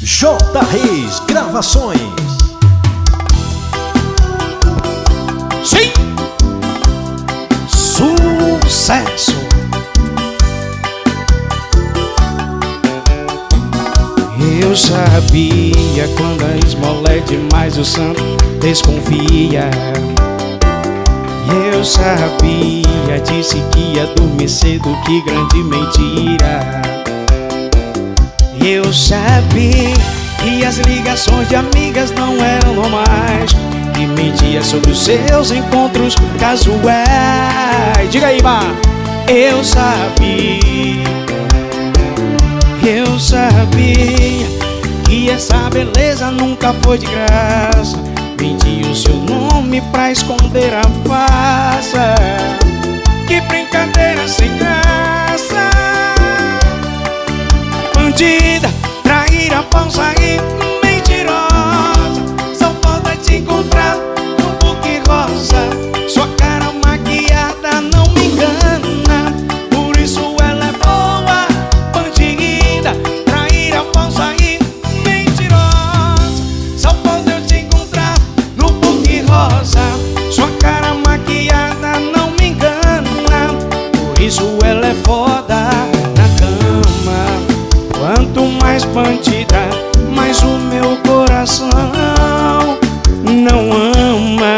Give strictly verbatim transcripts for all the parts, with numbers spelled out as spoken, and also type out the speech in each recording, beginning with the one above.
J. Reis Gravações. Sim! Sucesso! Eu sabia quando a esmola é demais, o santo desconfia. Eu sabia, disse que ia dormir cedo, que grande mentira. Eu sabia que as ligações de amigas não eram normais, que mentia sobre os seus encontros casuais. Diga aí, Má! Eu sabia, eu sabia que essa beleza nunca foi de graça. Menti o seu nome pra esconder a farsa. Que brincadeira sem graça. Bandida, traíra, falsa e mentirosa. Só falta te encontrar no buque rosa. Sua cara maquiada não me engana, por isso ela é boa. Bandida, traíra, falsa e mentirosa. Só falta eu te encontrar no buque rosa. Sua cara maquiada não me engana, por isso ela é foda na cama. Quanto mais bandida, mais o meu coração não ama.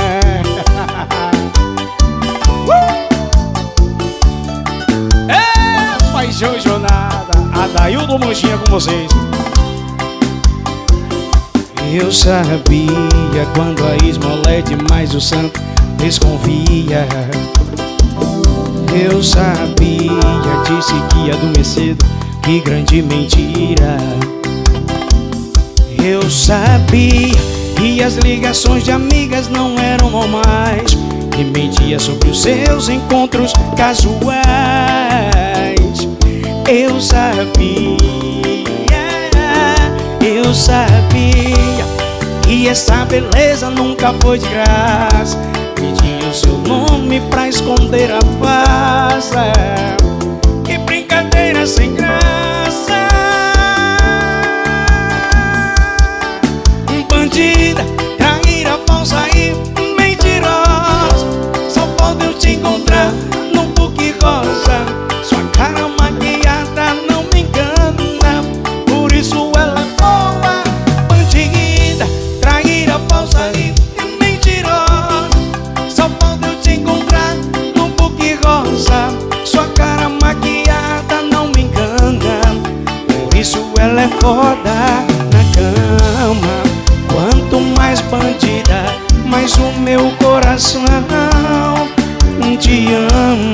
É paixão e jornada. Adaildo Manchinha com vocês. Eu sabia quando a esmola é demais, o santo desconfia. Eu sabia, disse que ia dormir cedo, que grande mentira. Eu sabia que as ligações de amigas não eram normais, que mentia sobre os seus encontros casuais. Eu sabia, eu sabia que essa beleza nunca foi de graça. Mentia o seu nome pra esconder a farsa. Que brincadeira sem graça. Bandida, traíra, falsa e mentirosa. Só falta eu te encontrar no buque rosa. Sua cara maquiada não me engana, por isso ela é boa. Bandida, traíra, falsa e mentirosa. Só falta eu te encontrar no buque rosa. Sua cara maquiada não me engana, por isso ela é foda na cama. Quanto mais bandida, mais o meu coração te ama.